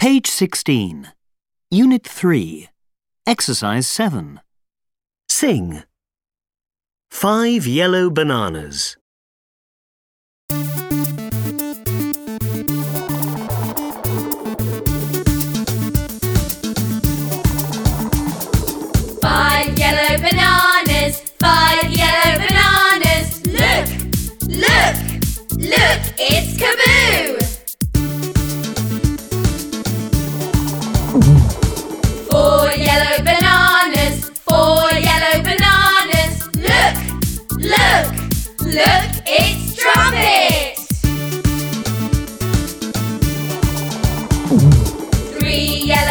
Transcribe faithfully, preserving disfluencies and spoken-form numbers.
Page sixteen. Unit three. Exercise seven. Sing. Five yellow bananas. Five yellow bananas, five yellow bananas. Look, look, look, it's Kaboo! Four yellow bananas, four yellow bananas. Look, look, look, it's Trumpet! Three yellow